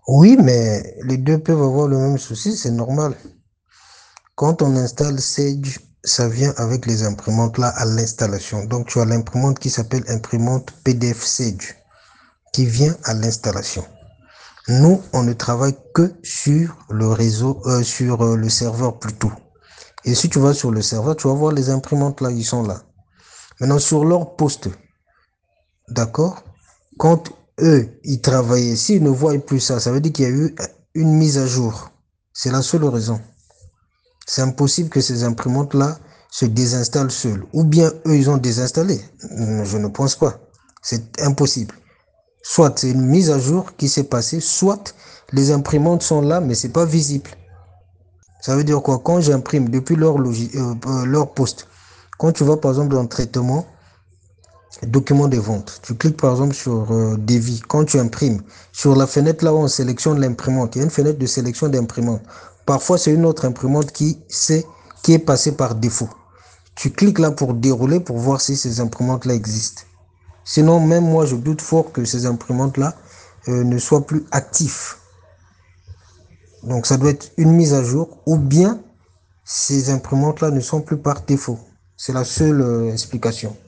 Oui, mais les deux peuvent avoir le même souci, c'est normal. Quand on installe Sage, ça vient avec les imprimantes là à l'installation. Donc tu as l'imprimante qui s'appelle imprimante PDF Sage, qui vient à l'installation. Nous, on ne travaille que sur le réseau, sur le serveur plutôt. Et si tu vas sur le serveur, tu vas voir les imprimantes là, ils sont là. Maintenant, sur leur poste, d'accord? Quand eux, ils travaillaient, s'ils ne voient plus ça, ça veut dire qu'il y a eu une mise à jour. C'est la seule raison. C'est impossible que ces imprimantes-là se désinstallent seules. Ou bien eux, ils ont désinstallé. Je ne pense pas. C'est impossible. Soit c'est une mise à jour qui s'est passée, soit les imprimantes sont là, mais c'est pas visible. Ça veut dire quoi? Quand j'imprime depuis leur poste, quand tu vas par exemple dans le traitement, document des ventes, tu cliques par exemple sur devis. Quand tu imprimes, sur la fenêtre là où on sélectionne l'imprimante, il y a une fenêtre de sélection d'imprimante. Parfois, c'est une autre imprimante qui est passée par défaut. Tu cliques là pour dérouler pour voir si ces imprimantes-là existent. Sinon, même moi, je doute fort que ces imprimantes-là ne soient plus actives. Donc, ça doit être une mise à jour ou bien ces imprimantes-là ne sont plus par défaut. C'est la seule explication.